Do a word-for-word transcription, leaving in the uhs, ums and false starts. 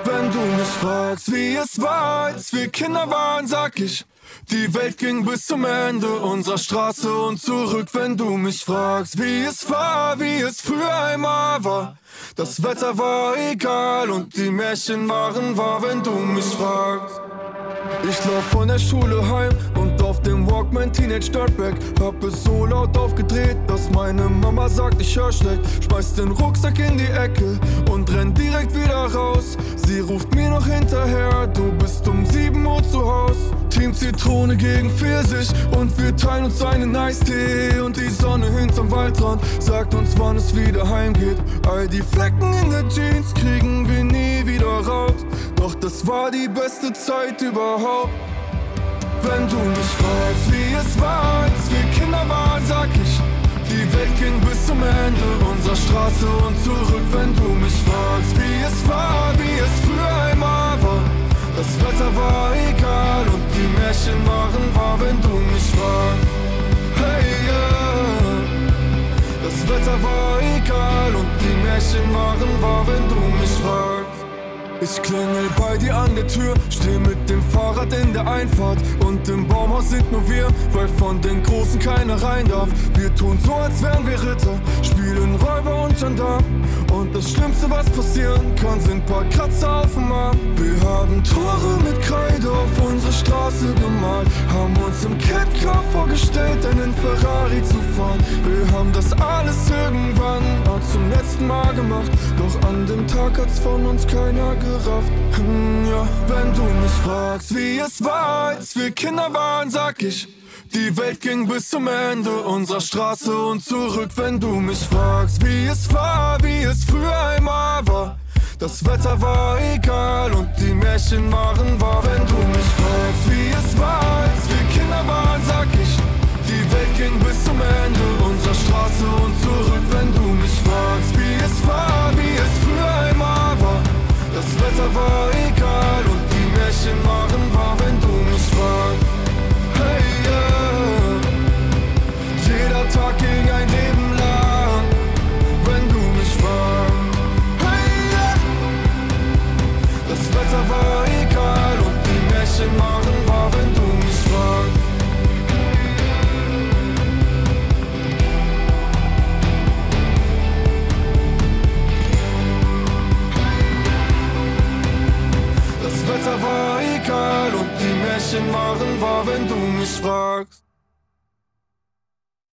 Wenn du mich fragst, wie es war, als wir Kinder waren, sag ich, die Welt ging bis zum Ende unserer Straße und zurück. Wenn du mich fragst, wie es war, wie es früher einmal war, das Wetter war egal und die Märchen waren wahr. Wenn du mich fragst, ich lauf von der Schule heim und auf dem Walkman Teenage Dirtbag. Hab es so laut aufgedreht, dass meine Mama sagt, ich hör schlecht. Schmeiß den Rucksack in die Ecke und renn direkt wieder raus. Sie ruft mir noch hinterher, du bist um sieben Uhr zu Haus. Team Zitrone gegen Pfirsich und wir teilen uns einen Eistee. Und die Sonne hinterm Waldrand sagt uns, wann es wieder heimgeht. All die Flecken in der Jeans kriegen wir nie wieder raus. Doch das war die beste Zeit überhaupt. Wenn du mich fragst, wie es war, als wir Kinder waren, sag ich, die Welt ging bis zum Ende unserer Straße und zurück. Wenn du mich fragst, wie es war, wie es früher einmal war, das Wetter war egal und die Märchen waren wahr. Wenn du mich fragst, hey yeah, das Wetter war egal und die Märchen waren wahr. Wenn du mich fragst, ich klingel bei dir an der Tür, steh mit dem Fahrrad in der Einfahrt und im Baumhaus sind nur wir, weil von den Großen keiner rein darf. Wir tun so, als wären wir Ritter, spielen Räuber und Gendarm und das Schlimmste, was passieren kann, sind paar Kratzer auf dem Arm. Wir haben Tore mit Kreide auf unsere Straße gemalt, haben uns im Catcar vorgestellt, einen Ferrari zu fahren. Wir haben das alles irgendwann mal zum letzten Mal gemacht, doch an dem Tag hat's von uns keiner gerafft. Hm, ja. Wenn du mich fragst, wie es war, als wir Kinder waren, sag ich, die Welt ging bis zum Ende unserer Straße und zurück. Wenn du mich fragst, wie es war, wie es früher einmal war, das Wetter war egal und die Märchen waren wahr. Wenn du mich fragst, wie es war, als wir Kinder waren, sag ich, die Welt ging bis zum Ende unserer Straße und zurück. Wenn du